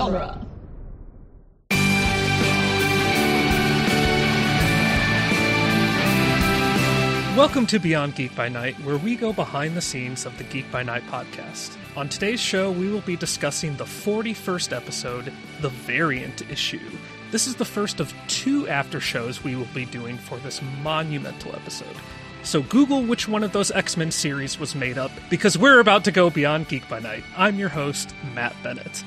genre. Welcome to Beyond Geek by Night, where we go behind the scenes of the Geek by Night podcast. On today's show, we will be discussing the 41st episode, The Variant Issue. This is the first of 2 after shows we will be doing for this monumental episode. So Google which one of those X-Men series was made up, because we're about to go beyond Geek by Night. I'm your host, Matt Bennett.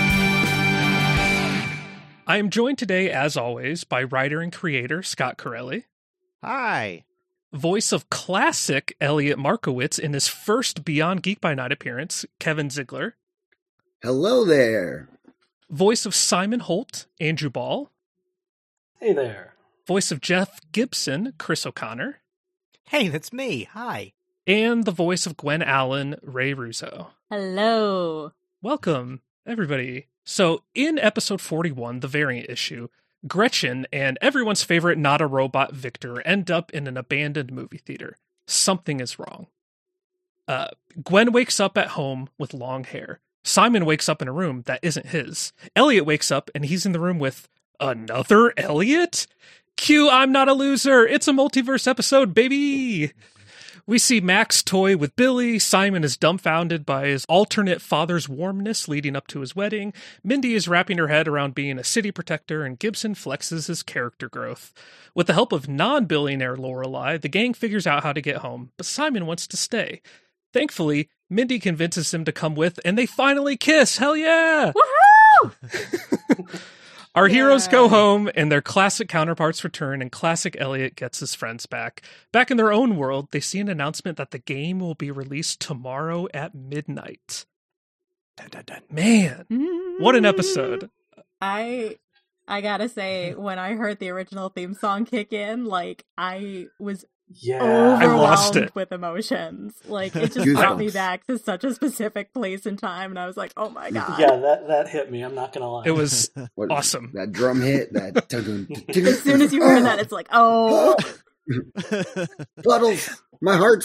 I am joined today, as always, by writer and creator Scott Corelli. Hi. Voice of classic Elliot Markowitz in his first Beyond Geek by Night appearance, Kevin Ziegler. Hello there. Voice of Simon Holt, Andrew Ball. Hey there. Voice of Jeff Gibson, Chris O'Connor. Hey, that's me. Hi. And the voice of Gwen Allen, Ray Russo. Hello. Welcome, everybody. So, in episode 41, The Variant Issue, Gretchen and everyone's favorite not a robot Victor end up in an abandoned movie theater. Something is wrong. Gwen wakes up at home with long hair. Simon wakes up in a room that isn't his. Elliot wakes up and he's in the room with another Elliot? Cue I'm Not a Loser. It's a multiverse episode, baby. We see Max toy with Billy. Simon is dumbfounded by his alternate father's warmness leading up to his wedding. Mindy is wrapping her head around being a city protector, and Gibson flexes his character growth. With the help of non-billionaire Lorelei, the gang figures out how to get home, but Simon wants to stay. Thankfully, Mindy convinces him to come with, and they finally kiss! Hell yeah! Woohoo! Our heroes go home, and their classic counterparts return, and classic Elliot gets his friends back. Back in their own world, they see an announcement that the game will be released tomorrow at midnight. Dun, dun, dun. Man, what an episode. I gotta say, when I heard the original theme song kick in, like, I was I lost it with emotions. Like, it just brought me back to such a specific place and time, and I was like, oh my god. Yeah, that hit me, I'm not gonna lie. It was awesome. That drum hit, that... As soon as you heard that, it's like, oh! Puddles! My heart.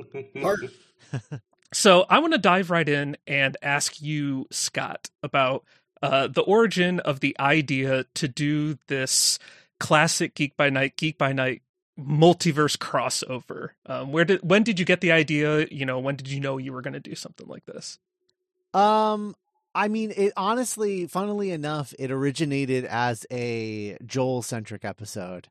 So, I want to dive right in and ask you, Scott, about the origin of the idea to do this classic Geek by Night multiverse crossover. When did you get the idea? When did you know you were going to do something like this? I mean, it honestly, funnily enough, it originated as a Joel-centric episode.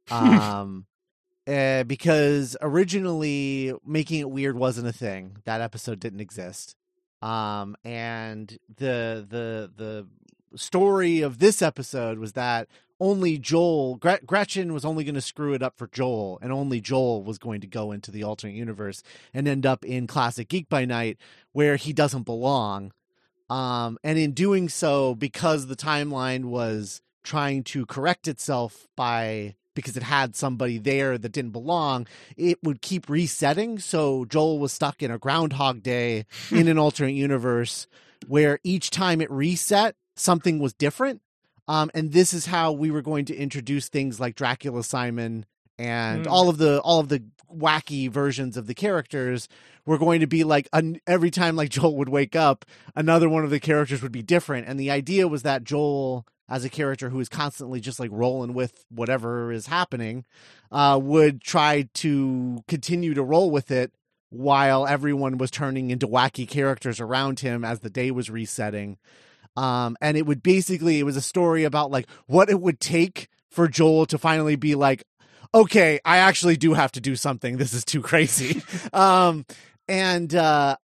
Because originally Making It Weird wasn't a thing. That episode didn't exist. And the story of this episode was that only Joel, Gretchen was only going to screw it up for Joel, and only Joel was going to go into the alternate universe and end up in Classic Geek by Night where he doesn't belong. And in doing so, because the timeline was trying to correct itself because it had somebody there that didn't belong, it would keep resetting. So Joel was stuck in a Groundhog Day in an alternate universe where each time it reset, something was different. And this is how we were going to introduce things like Dracula Simon and all of the wacky versions of the characters were going to be like every time like Joel would wake up, another one of the characters would be different. And the idea was that Joel, as a character who is constantly just like rolling with whatever is happening, would try to continue to roll with it while everyone was turning into wacky characters around him as the day was resetting. And it was a story about like what it would take for Joel to finally be like, okay, I actually do have to do something. This is too crazy. And all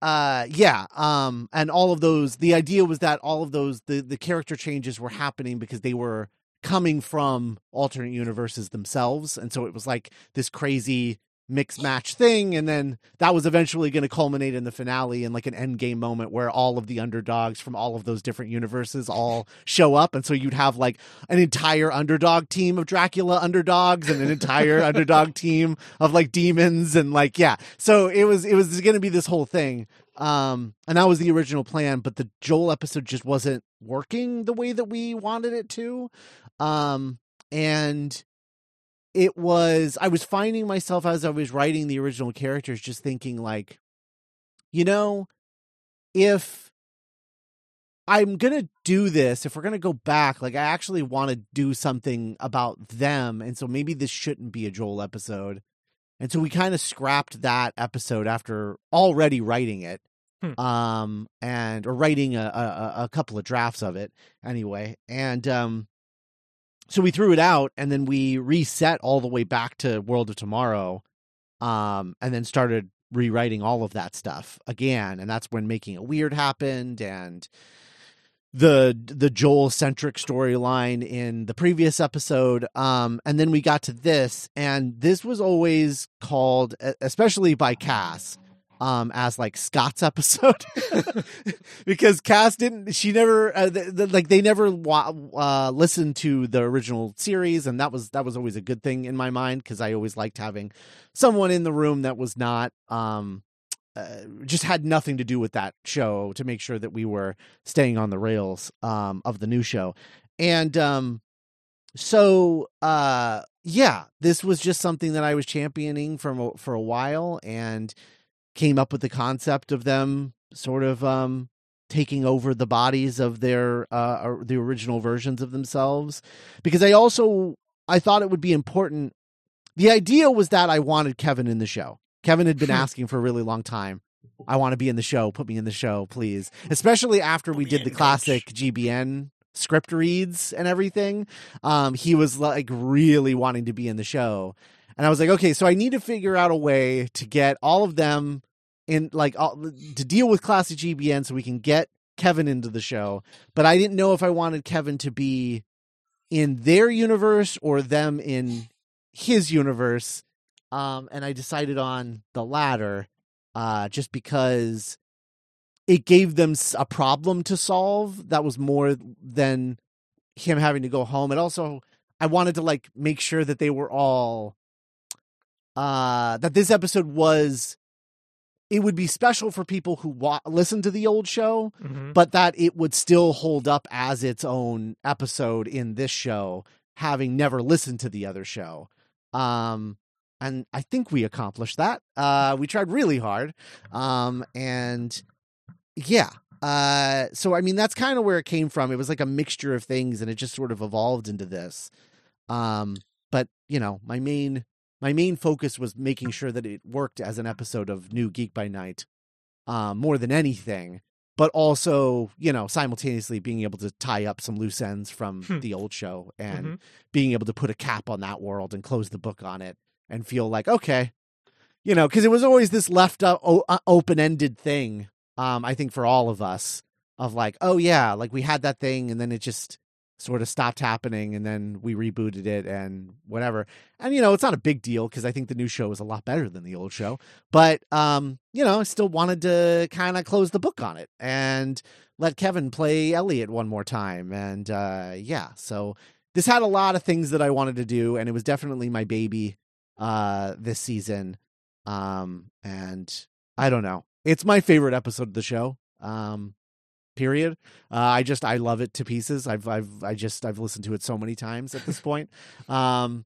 of those, the idea was that all of those, the character changes were happening because they were coming from alternate universes themselves. And so it was like this crazy mix match thing, and then that was eventually going to culminate in the finale in like an end game moment where all of the underdogs from all of those different universes all show up, and so you'd have like an entire underdog team of Dracula underdogs and an entire underdog team of like demons, and like so it was going to be this whole thing, and that was the original plan, but the Joel episode just wasn't working the way that we wanted it to, and I was finding myself as I was writing the original characters just thinking like, if I'm going to do this, if we're going to go back, like I actually want to do something about them. And so maybe this shouldn't be a Joel episode. And so we kind of scrapped that episode after already writing it. Or writing a couple of drafts of it anyway. And so we threw it out, and then we reset all the way back to World of Tomorrow, and then started rewriting all of that stuff again. And that's when Making It Weird happened, and the Joel-centric storyline in the previous episode. And then we got to this, and this was always called, especially by Cass, as like Scott's episode, because Cass they never listened to the original series, and that was always a good thing in my mind, because I always liked having someone in the room that was not just had nothing to do with that show, to make sure that we were staying on the rails of the new show. And this was just something that I was championing for a while, and came up with the concept of them sort of taking over the bodies of their the original versions of themselves, because I thought it would be important. The idea was that I wanted Kevin in the show. Kevin had been asking for a really long time. I want to be in the show. Put me in the show, please. Especially after we did the classic GBN script reads and everything. He was like really wanting to be in the show. And I was like, okay, so I need to figure out a way to get all of them in, like, to deal with classic GBN so we can get Kevin into the show. But I didn't know if I wanted Kevin to be in their universe or them in his universe. And I decided on the latter, just because it gave them a problem to solve that was more than him having to go home. And also, I wanted to like make sure that they were all that this episode would be special for people who listen to the old show, but that it would still hold up as its own episode in this show, having never listened to the other show. And I think we accomplished that. We tried really hard. So, I mean, that's kind of where it came from. It was like a mixture of things, and it just sort of evolved into this. But, you know, my main focus was making sure that it worked as an episode of New Geek by Night, more than anything, but also, you know, simultaneously being able to tie up some loose ends from the old show, and being able to put a cap on that world and close the book on it and feel like, okay, you know, because it was always this left up open-ended thing, I think, for all of us, of like, oh yeah, like we had that thing and then it just sort of stopped happening, and then we rebooted it and whatever. And, you know, it's not a big deal because I think the new show is a lot better than the old show. But, you know, I still wanted to kind of close the book on it and let Kevin play Elliot one more time. And, so this had a lot of things that I wanted to do, and it was definitely my baby this season. And I don't know. It's my favorite episode of the show. Period. I love it to pieces. I've listened to it so many times at this point. I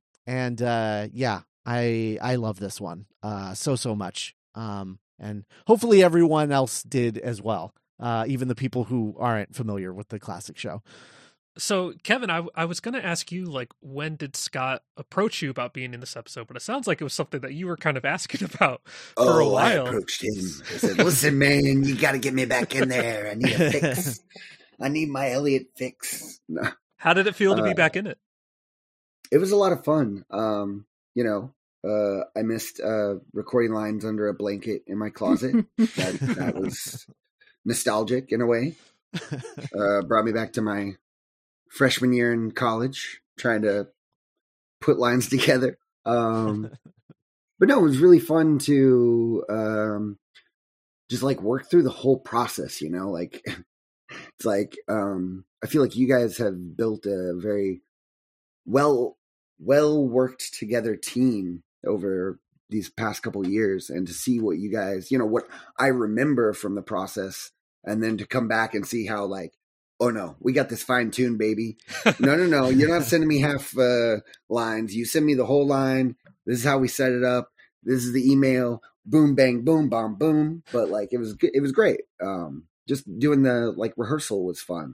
love this one so much. And hopefully everyone else did as well. Even the people who aren't familiar with the classic show. So, Kevin, I was going to ask you, like, when did Scott approach you about being in this episode? But it sounds like it was something that you were kind of asking about for a while. I approached him. I said, listen, man, you got to get me back in there. I need a fix. I need my Elliot fix. No. How did it feel to be back in it? It was a lot of fun. I missed recording lines under a blanket in my closet. That was nostalgic in a way. Brought me back to my freshman year in college, trying to put lines together. But no, it was really fun to just like work through the whole process, you know, like it's like I feel like you guys have built a very well worked together team over these past couple of years, and to see what you guys, you know, what I remember from the process, and then to come back and see how, like, oh no, we got this fine-tuned, baby. No. You're not sending me half lines. You send me the whole line. This is how we set it up. This is the email. Boom, bang, boom, bomb, boom. But like, it was great. Just doing the like rehearsal was fun.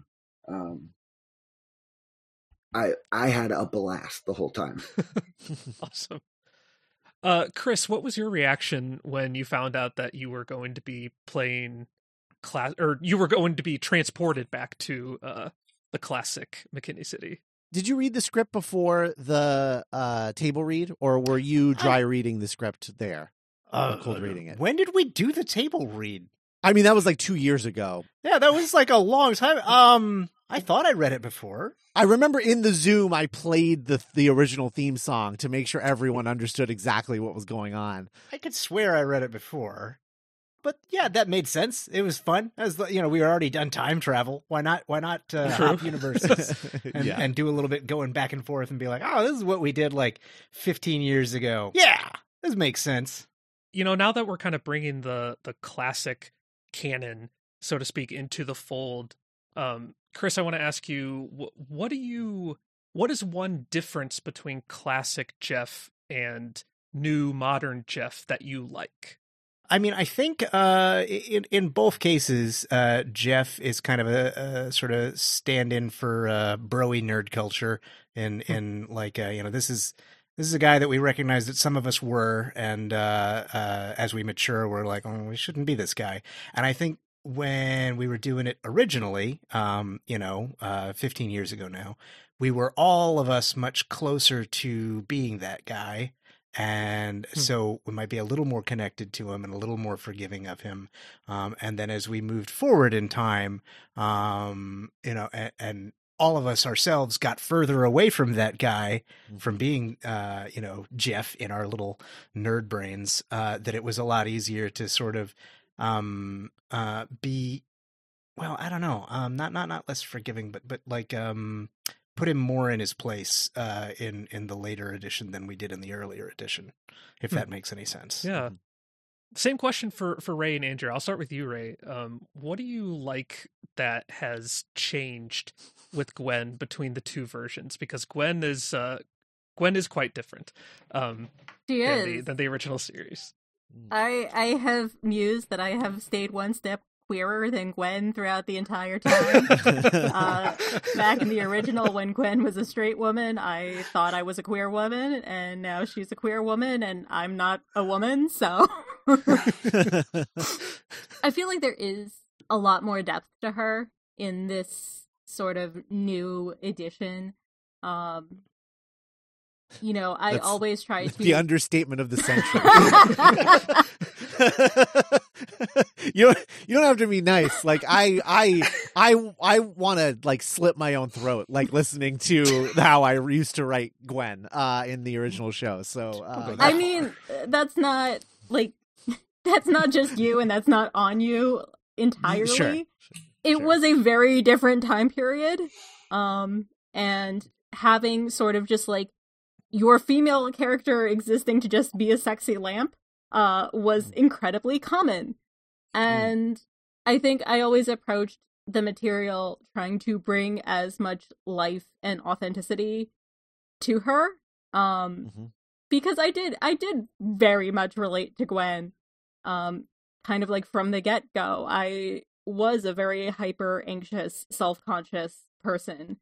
I had a blast the whole time. Awesome. Chris, what was your reaction when you found out that you were going to be playing or you were going to be transported back to the classic McKinney City? Did you read the script before the table read, or were you dry reading the script there? Cold reading it. When did we do the table read? I mean, that was like 2 years ago. Yeah, that was like a long time. I thought I read it before. I remember in the Zoom, I played the original theme song to make sure everyone understood exactly what was going on. I could swear I read it before. But yeah, that made sense. It was fun. As we were already done time travel. Why not hop universes and do a little bit going back and forth and be like, oh, this is what we did like 15 years ago. Yeah, this makes sense. Now that we're kind of bringing the classic canon, so to speak, into the fold, Chris, I want to ask you, what is one difference between classic Jeff and new modern Jeff that you like? I mean, I think in both cases, Jeff is kind of a sort of stand-in for broy nerd culture, and like this is a guy that we recognize that some of us were, and as we mature, we're like, oh, we shouldn't be this guy. And I think when we were doing it originally, 15 years ago now, we were all of us much closer to being that guy. And so we might be a little more connected to him and a little more forgiving of him. And then as we moved forward in time, and all of us ourselves got further away from that guy, from being, Jeff in our little nerd brains, that it was a lot easier to sort of be, well, I don't know, not less forgiving, but like put him more in his place in the later edition than we did in the earlier edition, if that makes any sense. Yeah. Same question for Ray and Andrew. I'll start with you, Ray. What do you like that has changed with Gwen between the two versions? Because Gwen is quite different. She is than the original series. I have mused that I have stayed one step queerer than Gwen throughout the entire time. Back in the original, when Gwen was a straight woman, I thought I was a queer woman, and now she's a queer woman, and I'm not a woman, so... I feel like there is a lot more depth to her in this sort of new edition. I That's always try to... The understatement of the century. You don't have to be nice. Like I want to like slit my own throat, like listening to how I used to write Gwen in the original show. So I mean, that's not just you, and that's not on you entirely. Sure. It was a very different time period, and having sort of just like your female character existing to just be a sexy lamp was incredibly common. And I think I always approached the material trying to bring as much life and authenticity to her. Because I did very much relate to Gwen. Kind of like from the get-go. I was a very hyper anxious, self-conscious person.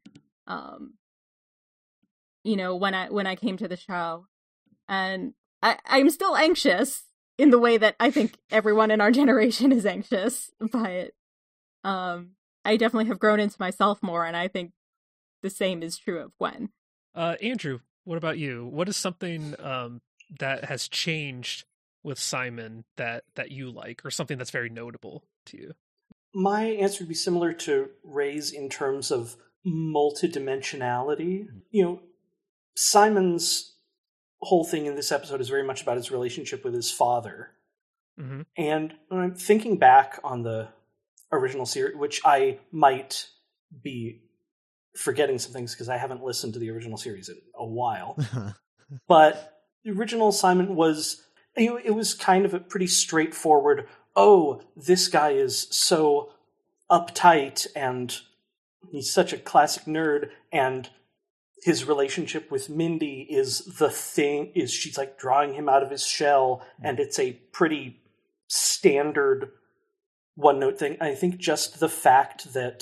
When I came to the show. And I'm still anxious in the way that I think everyone in our generation is anxious, but I definitely have grown into myself more, and I think the same is true of Gwen. Andrew, what about you? What is something that has changed with Simon that you like, or something that's very notable to you? My answer would be similar to Ray's in terms of multidimensionality. Simon's whole thing in this episode is very much about his relationship with his father. Mm-hmm. And when I'm thinking back on the original series, which I might be forgetting some things because I haven't listened to the original series in a while, but the original Simon was, it was kind of a pretty straightforward, oh, this guy is so uptight and he's such a classic nerd, and his relationship with Mindy is the thing, is she's like drawing him out of his shell, and it's a pretty standard one-note thing. I think just the fact that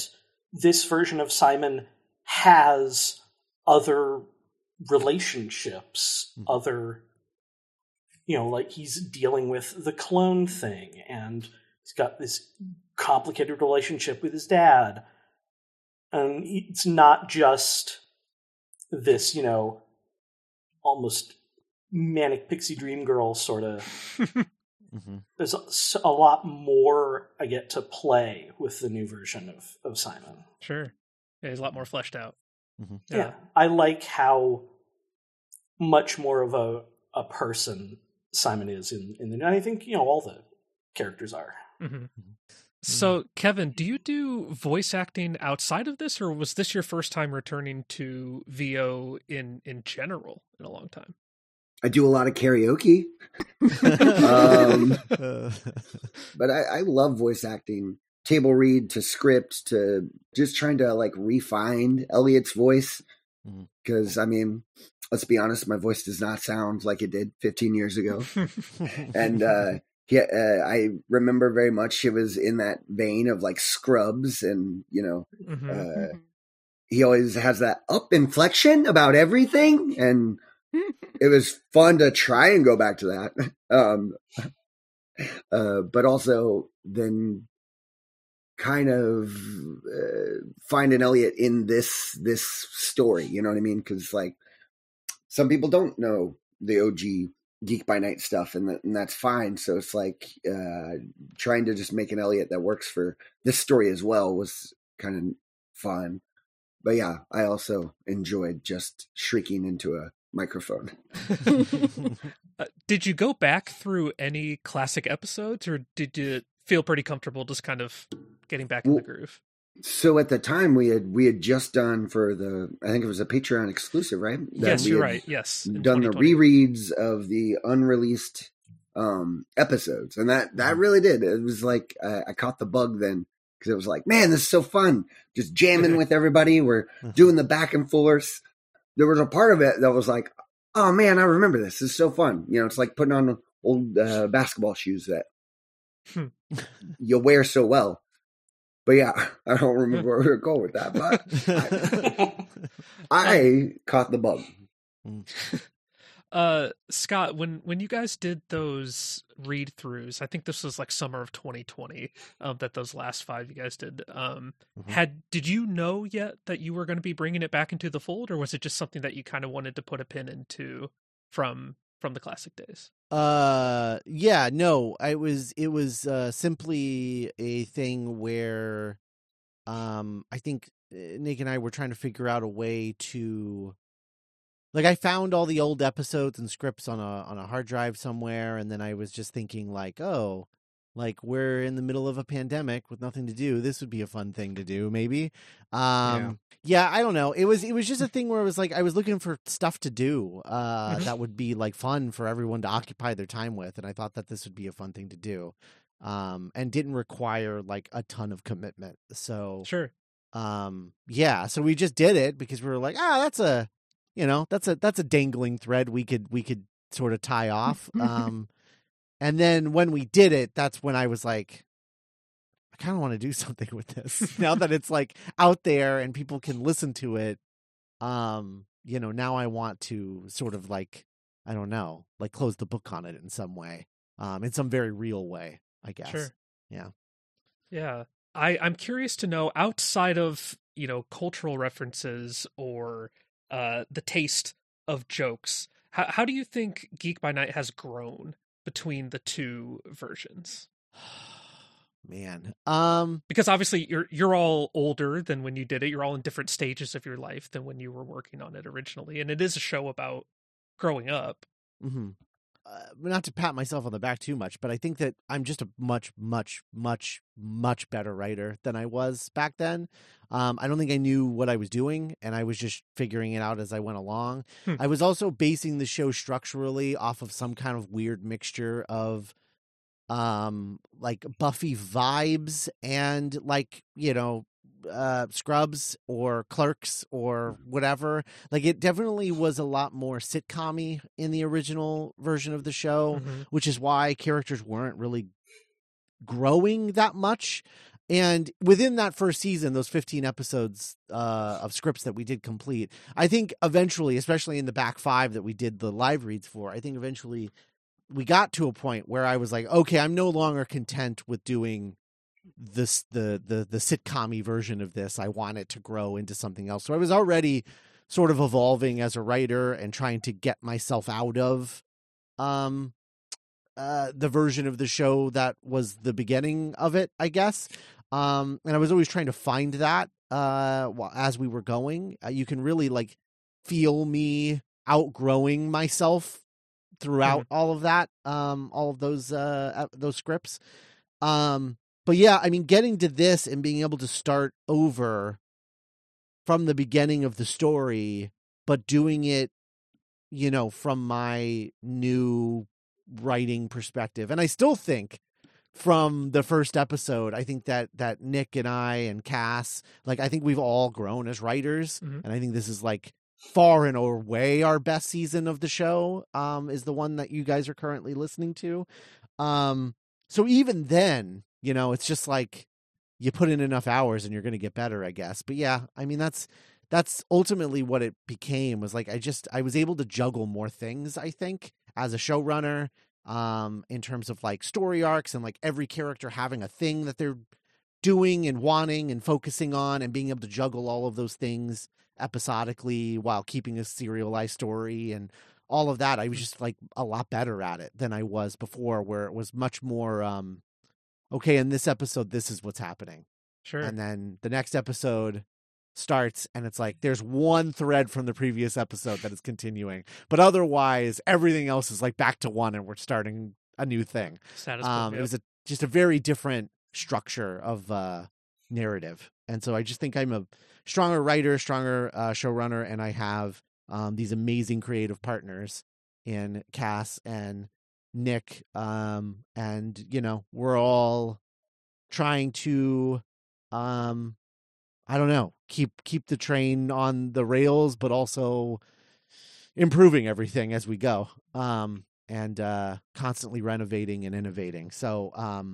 this version of Simon has other relationships, other, like he's dealing with the clone thing, and he's got this complicated relationship with his dad. And it's not just this, almost manic pixie dream girl sort of. Mm-hmm. There's a lot more I get to play with the new version of Simon. Sure. Yeah, he's a lot more fleshed out. Mm-hmm. Yeah. I like how much more of a person Simon is in the. I think, all the characters are. Mm-hmm. So, Kevin, do you do voice acting outside of this, or was this your first time returning to VO in general in a long time? I do a lot of karaoke. But I love voice acting. Table read to script to just trying to refine Elliot's voice. Because, let's be honest, my voice does not sound like it did 15 years ago. And I remember very much it was in that vein of Scrubs, and he always has that up inflection about everything, and it was fun to try and go back to that. But also then kind of find an Elliot in this story, you know what I mean? Because some people don't know the OG Geek by Night stuff, and that's fine. So it's trying to just make an Elliot that works for this story as well was kind of fun. But yeah, I also enjoyed just shrieking into a microphone. Did you go back through any classic episodes, or did you feel pretty comfortable just kind of getting back in the groove? So at the time we had just done for I think it was a Patreon exclusive, right? Yes, you're right. Yes. Done the rereads of the unreleased episodes. And that really did. It was I caught the bug then, because it was man, this is so fun. Just jamming with everybody. We're doing the back and forth. There was a part of it that was oh man, I remember this. This is so fun. It's like putting on old basketball shoes that you wear so well. But yeah, I don't remember where we were going with that, but I caught the bug. Scott, when you guys did those read-throughs, I think this was summer of 2020, that those last 5 you guys did. Did you know yet that you were going to be bringing it back into the fold, or was it just something that you kind of wanted to put a pin into from the classic days? Yeah, no, it was simply a thing where I think Nick and I were trying to figure out a way to, I found all the old episodes and scripts on a hard drive somewhere, and then I was just thinking we're in the middle of a pandemic with nothing to do. This would be a fun thing to do, maybe. Yeah, I don't know. It was just a thing where it was I was looking for stuff to do that would be fun for everyone to occupy their time with, and I thought that this would be a fun thing to do, and didn't require a ton of commitment. So sure. Yeah, so we just did it because we were that's a that's a dangling thread we could sort of tie off. And then when we did it, that's when I was I kind of want to do something with this now that it's out there and people can listen to it. Now I want to sort of I don't know, close the book on it in some way, in some very real way, I guess. Sure. Yeah. Yeah. I'm curious to know, outside of, cultural references or the taste of jokes, how do you think Geek by Night has grown between the two versions? Man. Because obviously you're all older than when you did it. You're all in different stages of your life than when you were working on it originally. And it is a show about growing up. Mm-hmm. Not to pat myself on the back too much, but I think that I'm just a much, much, much, much better writer than I was back then. I don't think I knew what I was doing, and I was just figuring it out as I went along. I was also basing the show structurally off of some kind of weird mixture of Buffy vibes and Scrubs or Clerks or whatever. It definitely was a lot more sitcom-y in the original version of the show, which is why characters weren't really growing that much. And within that first season, those 15 episodes of scripts that we did complete, I think eventually, especially in the back 5 that we did the live reads for, I think eventually we got to a point where I was like, okay, I'm no longer content with doing this the sitcom-y version of this. I want it to grow into something else. So I was already sort of evolving as a writer and trying to get myself out of the version of the show that was the beginning of it, I guess. And I was always trying to find that as we were going. You can really like feel me outgrowing myself throughout all of that, all of those scripts. But yeah, I mean, getting to this and being able to start over from the beginning of the story, but doing it, you know, from my new writing perspective. And I still think from the first episode, I think that Nick and I and Cass, like, I think we've all grown as writers. And I think this is like far and away our best season of the show, is the one that you guys are currently listening to. So even then, you know, it's just like you put in enough hours and you're going to get better, I guess. But yeah, I mean, that's ultimately what it became, was like, I was able to juggle more things, I think, as a showrunner, in terms of like story arcs and like every character having a thing that they're doing and wanting and focusing on, and being able to juggle all of those things episodically while keeping a serialized story and all of that. I was just like a lot better at it than I was before, where it was much more, okay, in this episode, this is what's happening. Sure. And then the next episode starts and it's like there's one thread from the previous episode that is continuing, but otherwise everything else is like back to one and we're starting a new thing. Status quo, It was just a very different structure of narrative. And so I just think I'm a stronger writer, stronger showrunner, and I have these amazing creative partners in Cass and Nick, and you know, we're all trying to I don't know, keep the train on the rails, but also improving everything as we go, and constantly renovating and innovating. So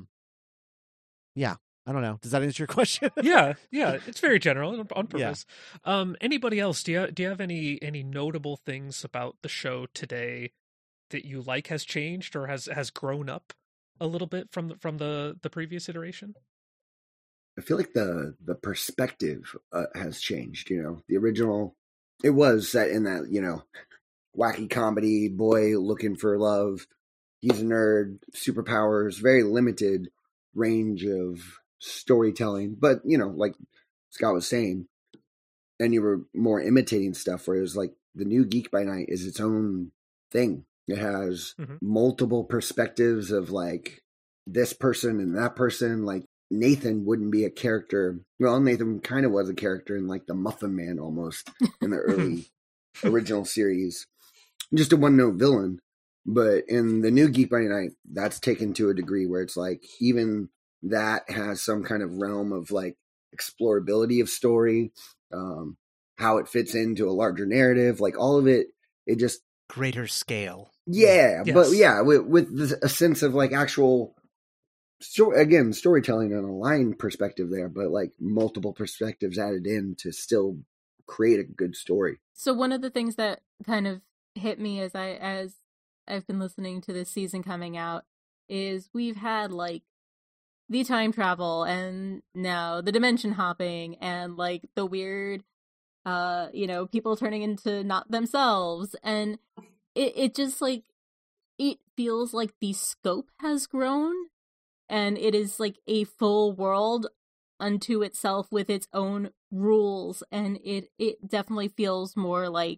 yeah, I don't know, does that answer your question? yeah, it's very general on purpose. Anybody else, do you have any notable things about the show today that you like has changed or has grown up a little bit from the previous iteration? I feel like the perspective has changed. You know, the original, it was set in that, you know, wacky comedy, boy looking for love, he's a nerd, superpowers, very limited range of storytelling. But, you know, like Scott was saying, and you were more imitating stuff, where it was like the new Geek by Night is its own thing. It has multiple perspectives of like this person and that person. Like Nathan wouldn't be a character. Well, Nathan kind of was a character in like the Muffin Man almost in the early original series. Just a one-note villain. But in the new Geek by Night, that's taken to a degree where it's like even that has some kind of realm of like explorability of story, how it fits into a larger narrative, like all of it, it just greater scale. Yeah, yes. But yeah, with a sense of like actual storytelling and a line perspective there, but like multiple perspectives added in to still create a good story. So one of the things that kind of hit me as I've been listening to this season coming out is we've had like the time travel and now the dimension hopping and like the weird people turning into not themselves, and it just like it feels like the scope has grown and it is like a full world unto itself with its own rules, and it definitely feels more like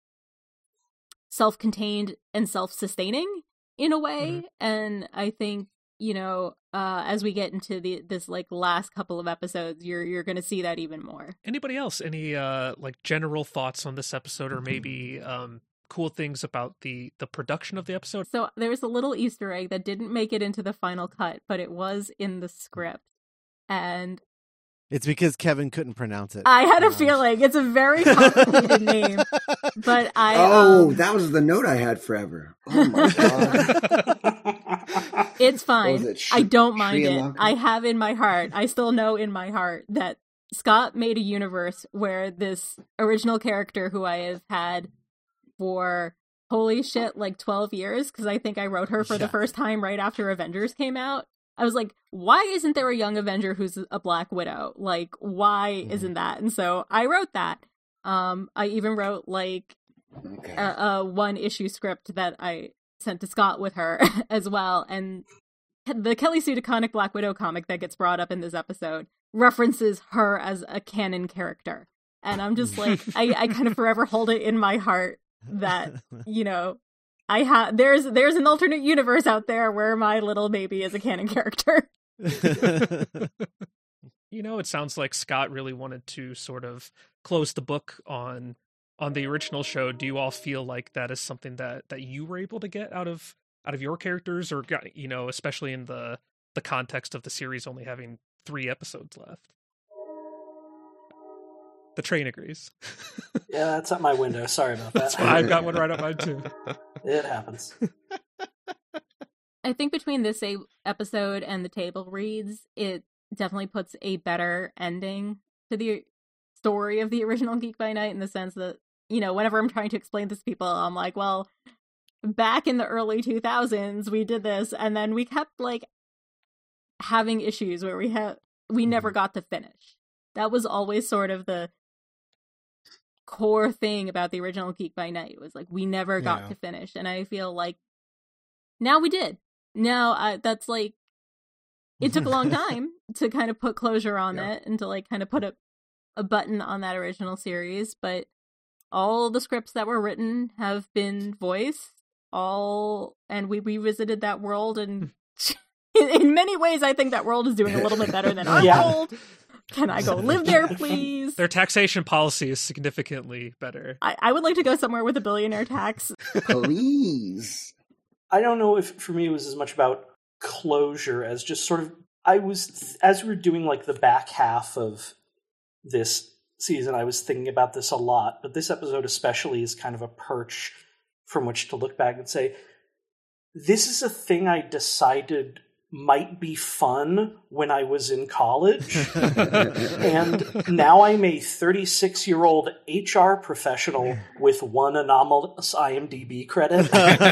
self-contained and self-sustaining in a way. And I think, you know, as we get into this like last couple of episodes, you're going to see that even more. Anybody else? Any like general thoughts on this episode, or maybe cool things about the production of the episode? So there's a little Easter egg that didn't make it into the final cut, but it was in the script. And It's because Kevin couldn't pronounce it. I had a feeling. It's a very complicated name. But that was the note I had forever. Oh my god. It's fine. I don't mind it. I have in my heart. I still know in my heart that Scott made a universe where this original character who I have had for holy shit, like 12 years, because I think I wrote her for the first time right after Avengers came out. I was like, why isn't there a young Avenger who's a Black Widow? Like, why isn't that? And so I wrote that. I even wrote like a one-issue script that I sent to Scott with her as well. And the Kelly Sue DeConnick Black Widow comic that gets brought up in this episode references her as a canon character. And I'm just like, I kind of forever hold it in my heart that, you know, there's an alternate universe out there where my little baby is a canon character. You know, it sounds like Scott really wanted to sort of close the book on the original show. Do you all feel like that is something that you were able to get out of your characters, or, you know, especially in the context of the series only having 3 episodes left? The train agrees. Yeah, that's at my window. Sorry about that. I've got one right up mine too. It happens. I think between this episode and the table reads, it definitely puts a better ending to the story of the original Geek by Night, in the sense that, you know, whenever I'm trying to explain this to people, I'm like, well, back in the early 2000s, we did this, and then we kept, like, having issues where we never got to finish. That was always sort of the core thing about the original Geek by Night, was like, we never got to finish. And I feel like now we did. Now that's like, it took a long time to kind of put closure on it, and to like kind of put a button on that original series. But all the scripts that were written have been voiced, and we revisited that world, and in many ways I think that world is doing a little bit better than our world. Can I go live there, please? Their taxation policy is significantly better. I would like to go somewhere with a billionaire tax. Please. I don't know if for me it was as much about closure as just sort of, as we were doing like the back half of this season, I was thinking about this a lot, but this episode especially is kind of a perch from which to look back and say, this is a thing I decided might be fun when I was in college. And now I'm a 36-year-old HR professional with one anomalous IMDb credit.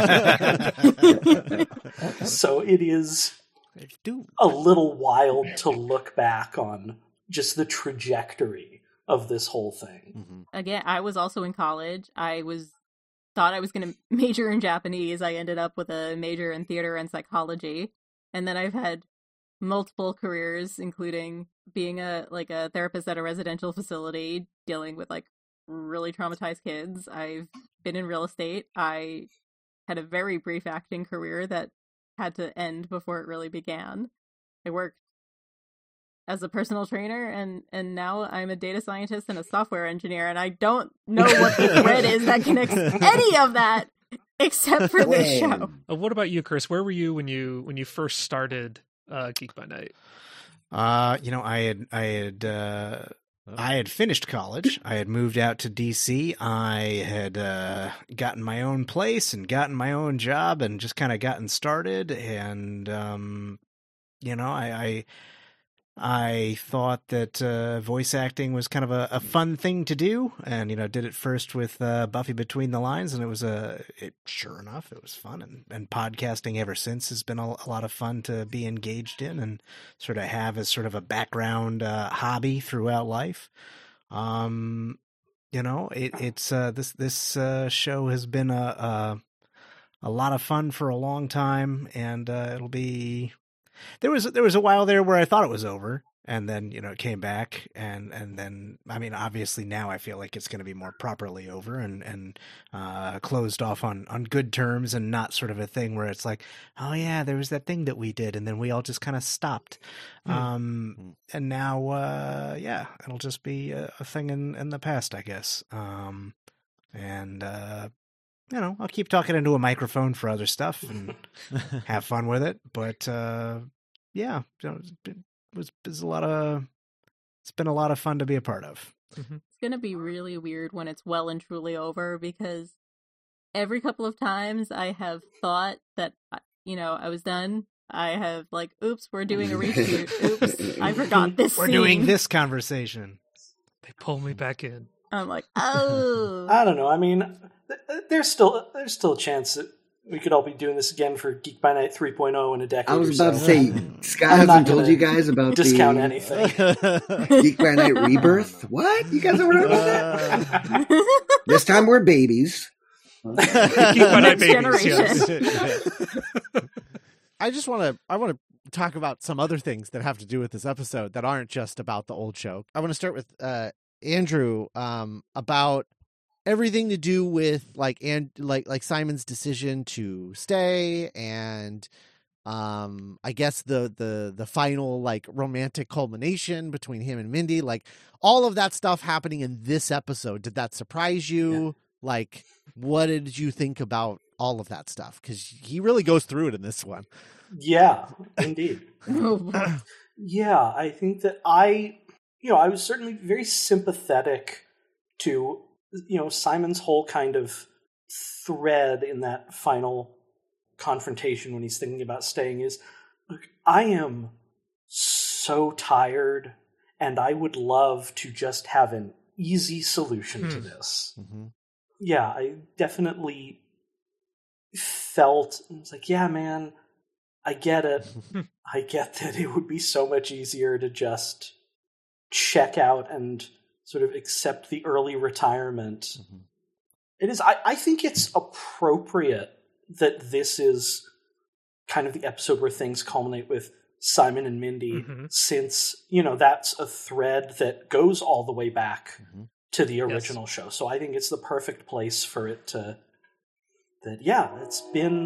So it is a little wild to look back on just the trajectory of this whole thing. Again, I was also in college. Thought I was going to major in Japanese. I ended up with a major in theater and psychology. And then I've had multiple careers, including being a therapist at a residential facility, dealing with like really traumatized kids. I've been in real estate. I had a very brief acting career that had to end before it really began. I worked as a personal trainer, and now I'm a data scientist and a software engineer, and I don't know what the thread is that connects any of that except for this show. What about you, Chris? Where were you when you first started Geek by Night? You know, I had finished college. I had moved out to DC. I had gotten my own place and gotten my own job and just kind of gotten started. And you know, I thought that voice acting was kind of a fun thing to do, and you know, did it first with Buffy Between the Lines, and it was sure enough, it was fun, and podcasting ever since has been a lot of fun to be engaged in and sort of have as sort of a background hobby throughout life. You know, it's this show has been a lot of fun for a long time, and it'll be. There was a while there where I thought it was over, and then, you know, it came back, and then, I mean, obviously now I feel like it's going to be more properly over and closed off on good terms, and not sort of a thing where it's like, oh yeah, there was that thing that we did, and then we all just kind of stopped. And now, yeah, it'll just be a thing in the past, I guess. You know, I'll keep talking into a microphone for other stuff and have fun with it. But, yeah, it was a lot of It's been a lot of fun to be a part of. It's gonna be really weird when it's well and truly over, because every couple of times I have thought that, I was done. I have oops, we're doing a reshoot. Oops, I forgot this We're scene. doing this conversation. They pull me back in. I'm like, oh. I don't know. I mean, there's still a chance that we could all be doing this again for Geek by Night 3.0 in a decade. I was or about so. to say, Scott hasn't told you guys about discount the anything. Geek by Night Rebirth. What? You guys don't know about that? This time we're babies. Geek by Night Next babies, generation. yes. I want to talk about some other things that have to do with this episode that aren't just about the old show. I want to start with Andrew about everything to do with like Simon's decision to stay, and I guess the final like romantic culmination between him and Mindy, like all of that stuff happening in this episode. Did that surprise you? Yeah. Like, what did you think about all of that stuff? Because he really goes through it in this one. Yeah, indeed. Yeah, I think that I was certainly very sympathetic to, Simon's whole kind of thread in that final confrontation when he's thinking about staying is, look, I am so tired and I would love to just have an easy solution to this. Mm-hmm. Yeah, I definitely felt, it's like, yeah, man, I get it. I get that it would be so much easier to just check out and sort of accept the early retirement. Mm-hmm. It is. I think it's appropriate that this is kind of the episode where things culminate with Simon and Mindy, since, that's a thread that goes all the way back to the original show. So I think it's the perfect place for it to, it's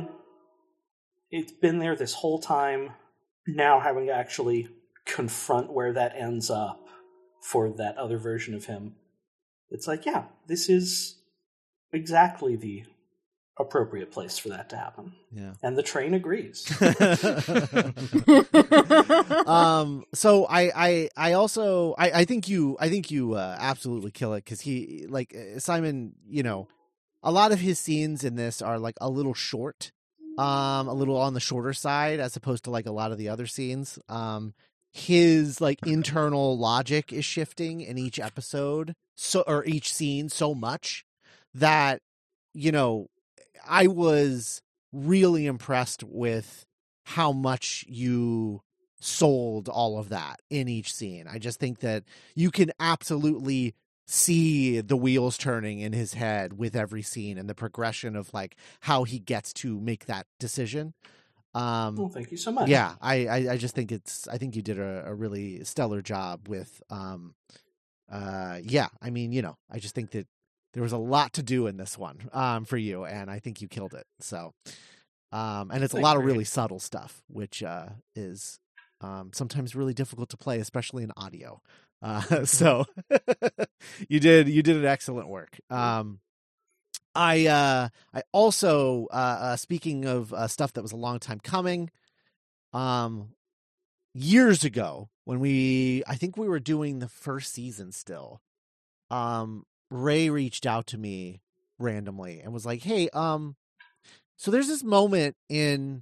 been there this whole time. Now having to actually confront where that ends up for that other version of him. It's like, yeah, this is exactly the appropriate place for that to happen. Yeah. And the train agrees. So I also think you absolutely kill it, because he, like, Simon, a lot of his scenes in this are like a little short, a little on the shorter side as opposed to like a lot of the other scenes. His like internal logic is shifting in each episode, or each scene, so much that, I was really impressed with how much you sold all of that in each scene. I just think that you can absolutely see the wheels turning in his head with every scene and the progression of like how he gets to make that decision. Well, thank you so much. Yeah, I just think I think you did a really stellar job with, I just think that there was a lot to do in this one, for you, and I think you killed it. So, and it's a lot of really subtle stuff, which, is, sometimes really difficult to play, especially in audio. So you did an excellent work. I also, speaking of stuff that was a long time coming, years ago when I think we were doing the first season still, Ray reached out to me randomly and was like, "Hey, so there's this moment in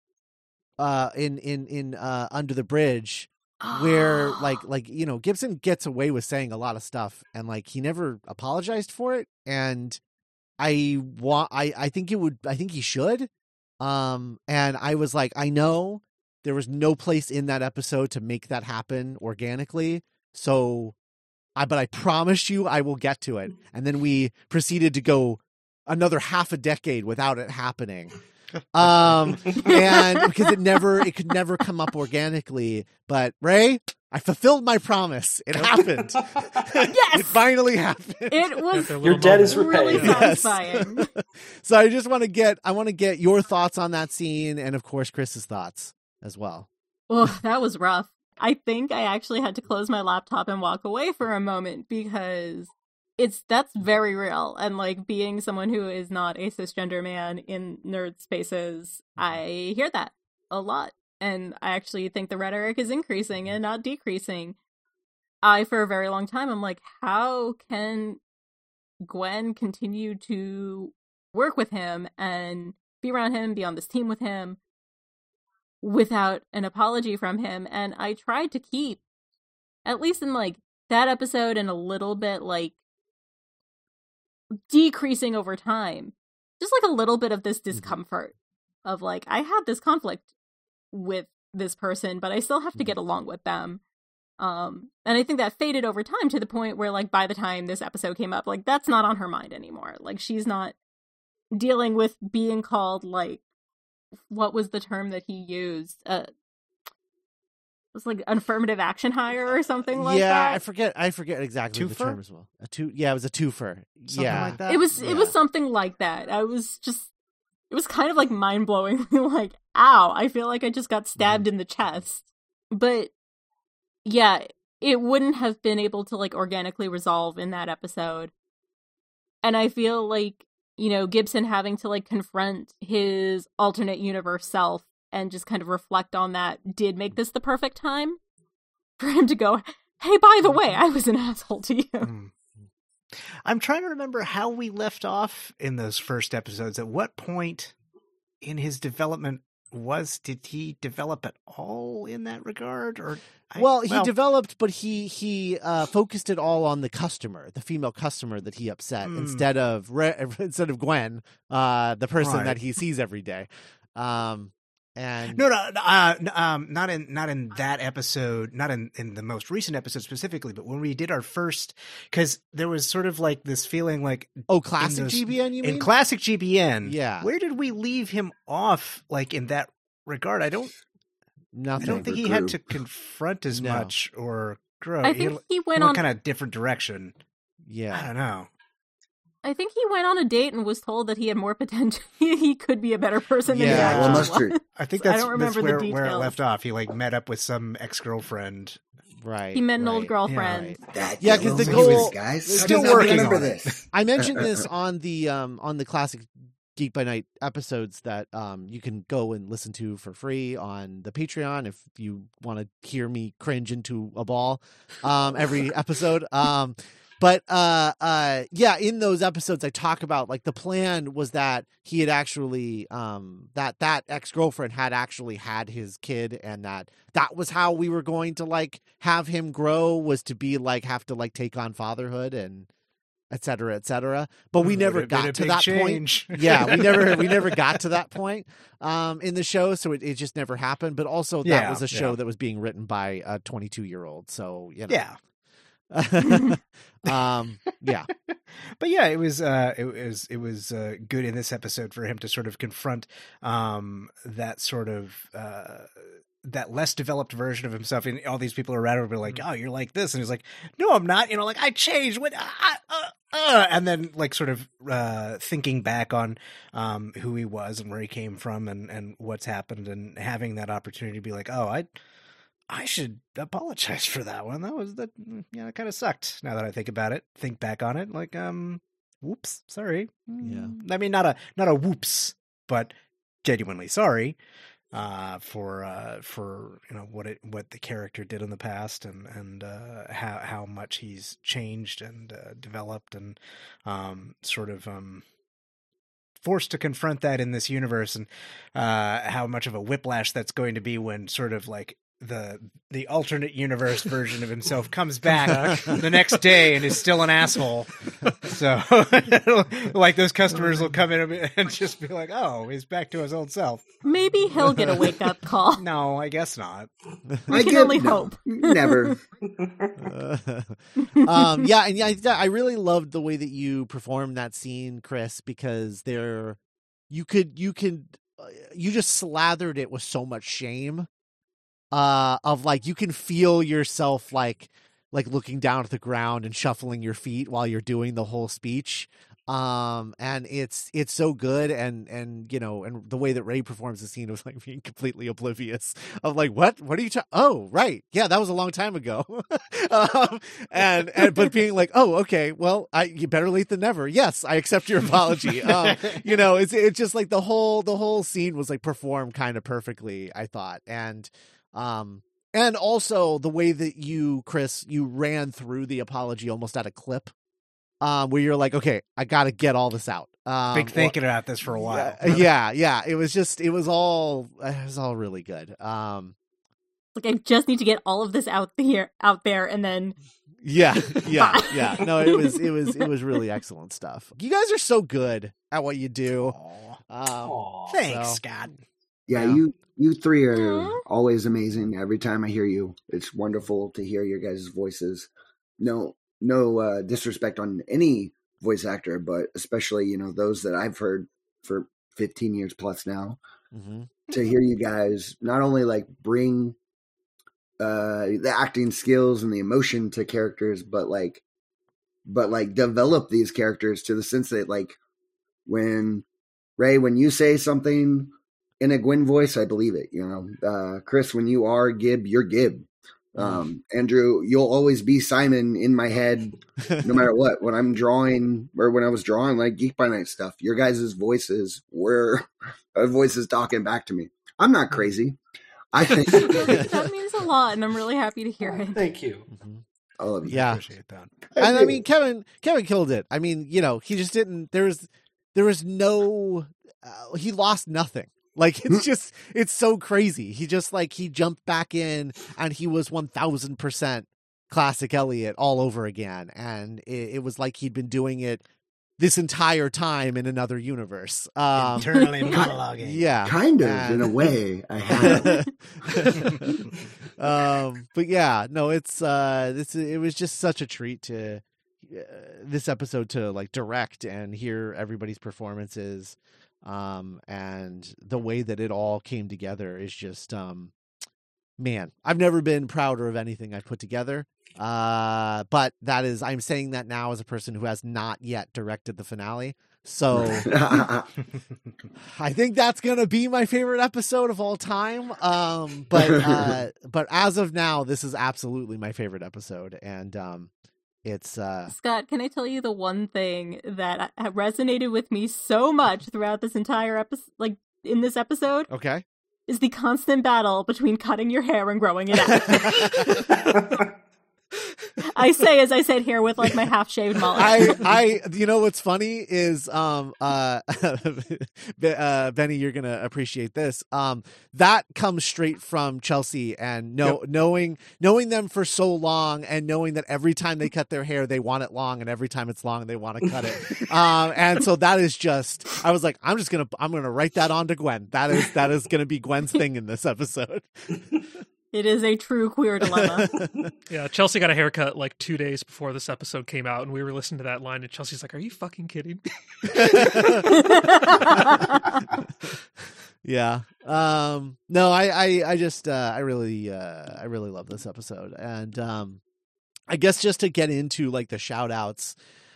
Under the Bridge where like Gibson gets away with saying a lot of stuff, and like he never apologized for it, and I think he should." And I was like, I know there was no place in that episode to make that happen organically, so but I promise you I will get to it. And then we proceeded to go another half a decade without it happening. And because it could never come up organically. But Ray, I fulfilled my promise. It happened. Yes! It finally happened. It was Your debt is really repaid. Yes. satisfying. So I just want to get your thoughts on that scene, and of course Chris's thoughts as well. Oh, that was rough. I think I actually had to close my laptop and walk away for a moment, because that's very real. And like, being someone who is not a cisgender man in nerd spaces, I hear that a lot. And I actually think the rhetoric is increasing and not decreasing. for a very long time, I'm like, how can Gwen continue to work with him and be around him, be on this team with him without an apology from him? And I tried to keep, at least in like that episode and a little bit like decreasing over time, just like a little bit of this discomfort of like, I had this conflict with this person, but I still have to get along with them. And I think that faded over time to the point where, like, by the time this episode came up, like, that's not on her mind anymore. Like, she's not dealing with being called, like, what was the term that he used? It was like an affirmative action hire or something like that. Yeah, I forget exactly the term as well. It was a twofer. Something like that. It was something like that. It was kind of like mind-blowingly like, ow, I feel like I just got stabbed in the chest. But yeah, it wouldn't have been able to like organically resolve in that episode. And I feel like, you know, Gibson having to like confront his alternate universe self and just kind of reflect on that did make this the perfect time for him to go, hey, by the way, I was an asshole to you. I'm trying to remember how we left off in those first episodes. At what point in his development did he develop at all in that regard? Or he developed, but he focused it all on the customer, the female customer that he upset, instead of Gwen, the person that he sees every day. And not in that episode, not in the most recent episode specifically, but when we did our first, because there was sort of like this feeling like, classic GBN, you mean? In classic GBN, yeah. Where did we leave him off? Like in that regard, I don't think he had to confront as much or grow. I think he went on kind of different direction. Yeah, I don't know. I think he went on a date and was told that he had more potential. He could be a better person than he well, was. that's true. I think I don't remember where the it left off. He like met up with some ex-girlfriend. Right. He met an old girlfriend. Yeah, because the goal, guys, still working on this. I mentioned this on the classic Geek by Night episodes that you can go and listen to for free on the Patreon if you want to hear me cringe into a ball every episode. But in those episodes I talk about like the plan was that he had actually that ex-girlfriend had actually had his kid, and that was how we were going to like have him grow, was to be like have to like take on fatherhood and et cetera, but we never got to that point. Yeah, we never got to that point in the show, so it just never happened. But also that was a show that was being written by a 22-year-old, so you know. Yeah. But yeah, it was good in this episode for him to sort of confront that sort of that less developed version of himself, and all these people around him were like, "Oh, you're like this," and he's like, "No, I'm not." You know, like I changed. What? And then like sort of thinking back on who he was and where he came from and what's happened, and having that opportunity to be like, "Oh, I should apologize for that one. It kind of sucked. Now that I think about it, think back on it, like, whoops, sorry. Yeah. I mean, not a whoops, but genuinely sorry, for you know, what the character did in the past and how much he's changed and developed and, sort of, forced to confront that in this universe, and, how much of a whiplash that's going to be when sort of like, the alternate universe version of himself comes back the next day and is still an asshole. So like those customers will come in and just be like, "Oh, he's back to his old self." Maybe he'll get a wake up call. No, I guess not. We can only hope. Never. I really loved the way that you performed that scene, Chris, because you just slathered it with so much shame. Of like, you can feel yourself like looking down at the ground and shuffling your feet while you're doing the whole speech. And it's so good. And, you know, and the way that Ray performs the scene was like being completely oblivious of like, what are you oh, right. Yeah. That was a long time ago. But being like, oh, okay, well, you better late than never. Yes. I accept your apology. You know, it's just like the whole scene was like performed kind of perfectly, I thought. And And also the way that you, Chris, you ran through the apology almost at a clip, where you're like, okay, I got to get all this out. Been thinking about this for a while. Yeah. It was all really good. Like, I just need to get all of this out there, and then. Yeah. No, it was really excellent stuff. You guys are so good at what you do. Thanks, Scott. Yeah, you three are always amazing. Every time I hear you, it's wonderful to hear your guys' voices. No disrespect on any voice actor, but especially, those that I've heard for 15 years plus now. Mm-hmm. To hear you guys not only like bring the acting skills and the emotion to characters, but develop these characters to the sense that, like, when you say something in a Gwen voice, I believe it. Chris, when you are Gib, you're Gib. Andrew, you'll always be Simon in my head, no matter what. When I'm drawing, or when I was drawing like Geek by Night stuff, your guys' voices were voices talking back to me. I'm not crazy. I think that means a lot, and I'm really happy to hear it. Thank you. All of you. Yeah. Appreciate that. And I mean, Kevin killed it. I mean, he just didn't. There was no. He lost nothing. Like, it's so crazy. He just he jumped back in and he was 1000% classic Elliot all over again. And it was like he'd been doing it this entire time in another universe. Internally monologuing. Yeah. Kind of, in a way, I have. But yeah, no, it was just such a treat to this episode to direct and hear everybody's performances. And the way that it all came together is just, man, I've never been prouder of anything I've put together. But I'm saying that now as a person who has not yet directed the finale. So I think that's going to be my favorite episode of all time. But as of now, this is absolutely my favorite episode. And, it's Scott, can I tell you the one thing that resonated with me so much throughout this entire episode, in this episode? Okay. Is the constant battle between cutting your hair and growing it out. I say as I sit here with my half-shaved mullet. You know what's funny is Benny, you're gonna appreciate this. That comes straight from Chelsea, and knowing them for so long, and knowing that every time they cut their hair they want it long, and every time it's long they want to cut it. And so that is just, I was like, I'm gonna write that on to Gwen. That is gonna be Gwen's thing in this episode. It is a true queer dilemma. Yeah, Chelsea got a haircut 2 days before this episode came out, and we were listening to that line, and Chelsea's like, "Are you fucking kidding me?" Yeah. No, I just I really love this episode, and I guess just to get into the shout outs,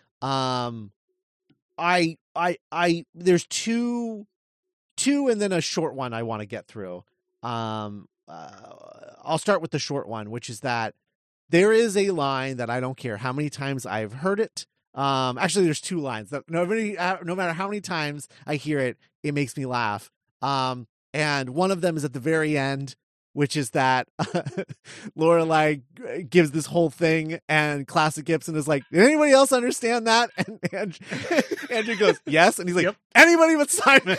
there's two and then a short one I want to get through. I'll start with the short one, which is that there is a line that I don't care how many times I've heard it. Actually, there's two lines that no matter how many times I hear it, it makes me laugh. And one of them is at the very end, which is that Lorelai gives this whole thing, and Classic Gibson is like, "Did anybody else understand that?" And Andrew goes, "Yes," and he's like, "Yep. Anybody but Simon."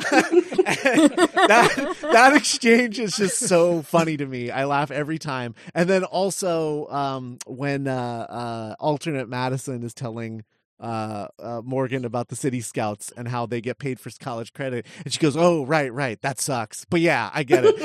that exchange is just so funny to me. I laugh every time. And then also when alternate Madison is telling Morgan about the City Scouts and how they get paid for college credit, and she goes, "Oh, right, that sucks, but yeah, I get it."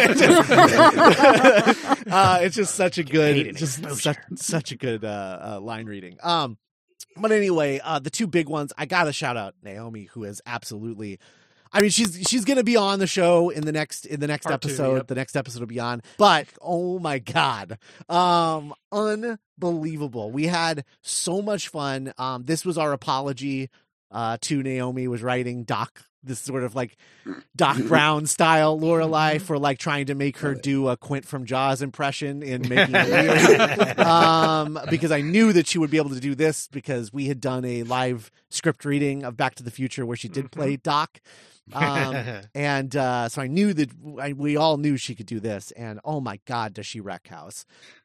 It's just such a good, such a good line reading. But anyway, the two big ones, I gotta shout out Naomi, who is absolutely, I mean, she's gonna be on the show in the next episode. Yep. The next episode will be on. But oh my god, unbelievable! We had so much fun. This was our apology to Naomi. Was writing Doc this sort of like Doc Brown style Lorelai for like trying to make her do a Quint from Jaws impression in Making It Weird. Because I knew that she would be able to do this because we had done a live script reading of Back to the Future where she did play Doc. So I knew that we all knew she could do this, and oh my God, does she wreck house.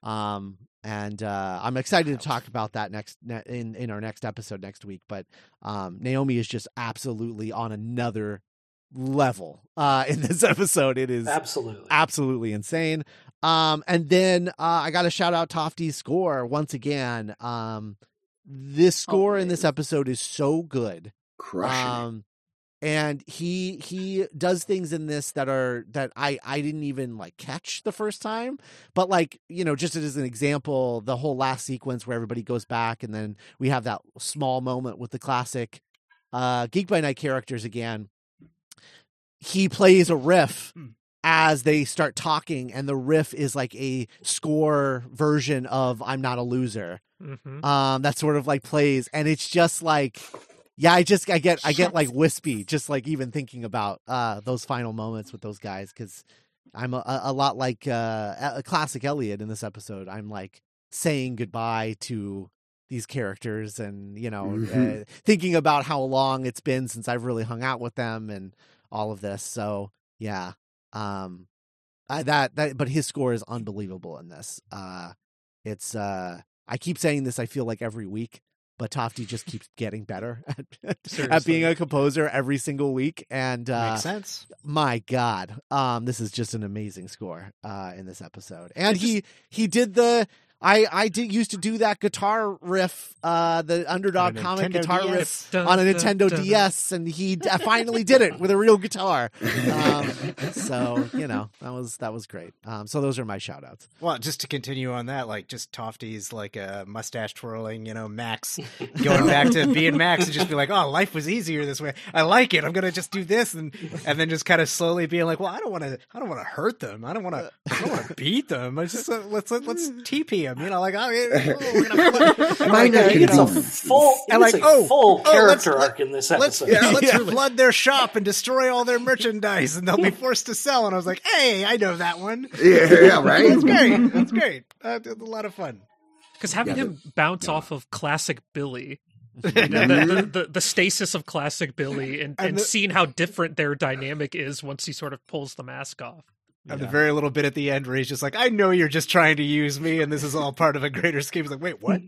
I'm excited to talk about that in our next episode next week. But Naomi is just absolutely on another level in this episode. It is absolutely insane. And then I got to shout out Tofty's score once again. This score in this episode is so good. Crushing it. And he does things in this that I didn't even like catch the first time, but like, you know, just as an example, the whole last sequence where everybody goes back and then we have that small moment with the classic Geek by Night characters again. He plays a riff as they start talking, and the riff is like a score version of I'm Not a Loser. That sort of like plays, and it's just like, yeah, I get like wispy just like even thinking about those final moments with those guys, because I'm a lot like a classic Elliot in this episode. I'm like saying goodbye to these characters, and you know, thinking about how long it's been since I've really hung out with them and all of this. So yeah, but his score is unbelievable in this. It's I keep saying this, I feel like every week, but Tofty just keeps getting better at being a composer every single week. And makes sense. My God, this is just an amazing score in this episode. And he did the used to do that guitar riff, the Underdog comic guitar riff on a Nintendo DS, and he finally did it with a real guitar. So you know, that was great. So those are my shout outs. Well, just to continue on that, like just Tofty's like a mustache twirling, you know, Max going back to being Max and just be like, oh, life was easier this way. I like it. I'm gonna just do this, and then just kind of slowly being like, well, I don't want to hurt them. I don't want to beat them. I just let's TP them. You know, like, we're gonna it's a full character arc in this episode. Let's flood their shop and destroy all their merchandise, and they'll be forced to sell. And I was like, hey, I know that one. Yeah, right. That's great. A lot of fun. Because having him bounce off of classic Billy, the stasis of classic Billy, and seeing how different their dynamic is once he sort of pulls the mask off. And the very little bit at the end where he's just like, I know you're just trying to use me, and this is all part of a greater scheme. He's like, wait, what?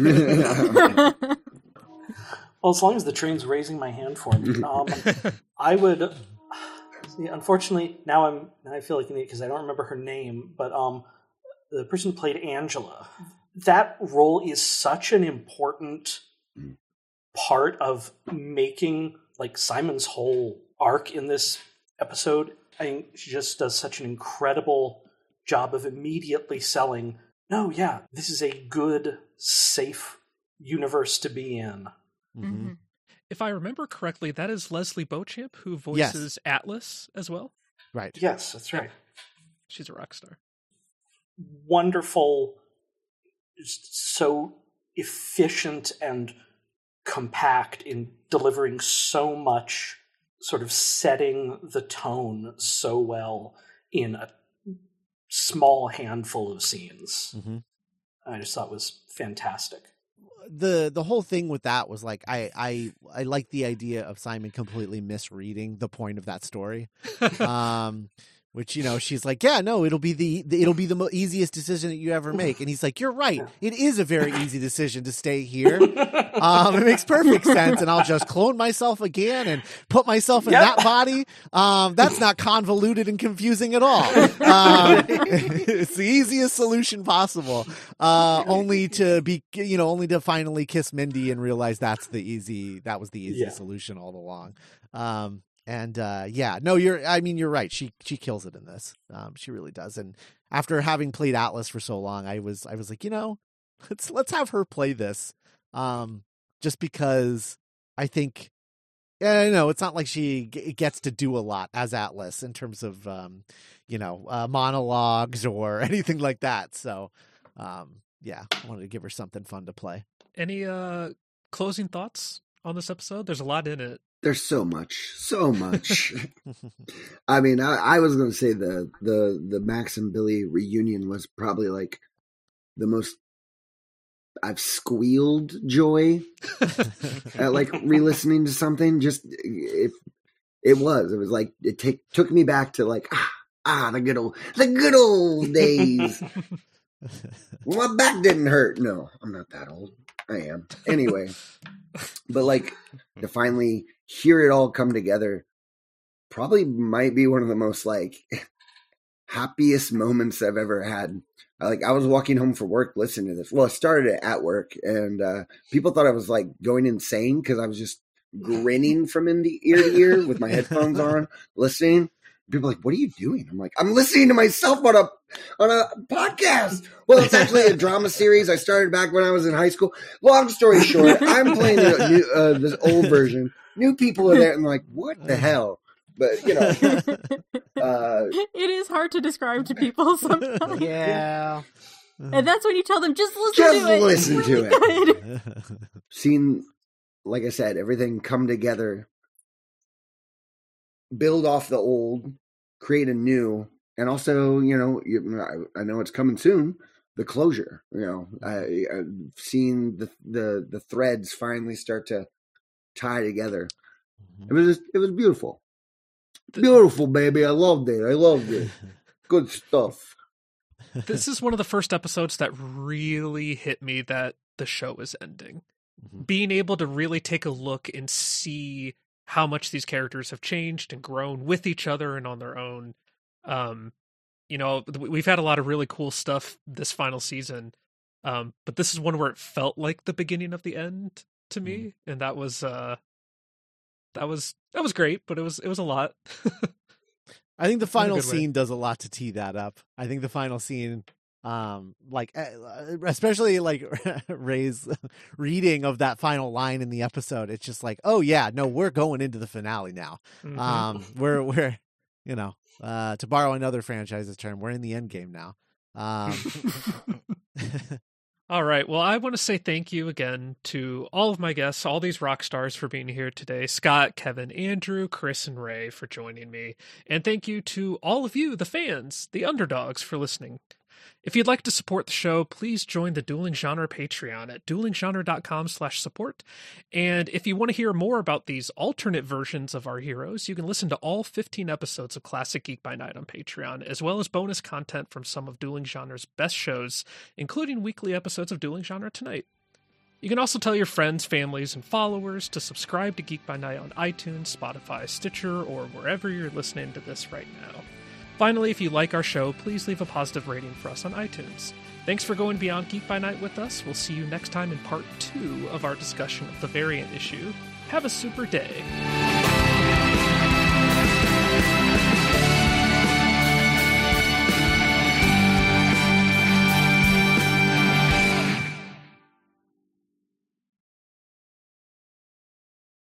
Well, as long as the train's raising my hand for me, I would. See, unfortunately, now I feel like because I don't remember her name, but the person who played Angela, that role is such an important part of making like Simon's whole arc in this episode. I think she just does such an incredible job of immediately selling, no, yeah, this is a good, safe universe to be in. Mm-hmm. If I remember correctly, that is Leslie Beauchamp who voices Atlas as well. Right. Yes, that's right. She's a rock star. Wonderful, just so efficient and compact in delivering so much, sort of setting the tone so well in a small handful of scenes. Mm-hmm. I just thought it was fantastic. The whole thing with that was like I like the idea of Simon completely misreading the point of that story. Which, you know, she's like, yeah, no, it'll be the easiest decision that you ever make. And he's like, you're right. It is a very easy decision to stay here. It makes perfect sense. And I'll just clone myself again and put myself in that body. That's not convoluted and confusing at all. It's the easiest solution possible. Only to finally kiss Mindy and realize that was the easy solution all along. You're right. She kills it in this. She really does. And after having played Atlas for so long, I was like, you know, let's have her play this. Just because I think, it's not like she gets to do a lot as Atlas in terms of, monologues or anything like that. So, I wanted to give her something fun to play. Any closing thoughts on this episode? There's a lot in it. There's so much. I mean, I was going to say the Max and Billy reunion was probably like the most I've squealed joy at like re-listening to something. Just it was like it took me back to like the good old days. My back didn't hurt. No, I'm not that old. I am anyway. But like to finally hear it all come together, probably might be one of the most like happiest moments I've ever had. Like I was walking home from work listening to this. Well, I started it at work, and people thought I was like going insane because I was just grinning from ear to ear with my headphones on, listening. People are like, "What are you doing?" I'm like, "I'm listening to myself on a podcast." Well, it's actually a drama series I started back when I was in high school. Long story short, I'm playing this old version. New people are there, and I'm like, "What the hell?" But you know, it is hard to describe to people sometimes. Yeah, and that's when you tell them just listen to it. Seeing, like I said, everything come together, build off the old, create a new, and also, you know, I know it's coming soon. The closure, you know, I've seen the threads finally start to tie together. It was beautiful. Beautiful, baby. I loved it. Good stuff. This is one of the first episodes that really hit me that the show is ending. Mm-hmm. Being able to really take a look and see how much these characters have changed and grown with each other and on their own. You know, we've had a lot of really cool stuff this final season, but this is one where it felt like the beginning of the end to me, and that was great, but it was a lot. I think the final scene does a lot to tee that up. I think the final scene, like especially like Ray's reading of that final line in the episode, it's just like, oh yeah, no, we're going into the finale now. Mm-hmm. We're you know, to borrow another franchise's term, we're in the end game now. All right. Well, I want to say thank you again to all of my guests, all these rock stars for being here today. Scott, Kevin, Andrew, Chris, and Ray for joining me. And thank you to all of you, the fans, the underdogs, for listening. If you'd like to support the show, please join the Dueling Genre Patreon at duelinggenre.com/support. And if you want to hear more about these alternate versions of our heroes, you can listen to all 15 episodes of Classic Geek by Night on Patreon, as well as bonus content from some of Dueling Genre's best shows, including weekly episodes of Dueling Genre Tonight. You can also tell your friends, families, and followers to subscribe to Geek by Night on iTunes, Spotify, Stitcher, or wherever you're listening to this right now. Finally, if you like our show, please leave a positive rating for us on iTunes. Thanks for going beyond Geek by Night with us. We'll see you next time in part 2 of our discussion of the variant issue. Have a super day.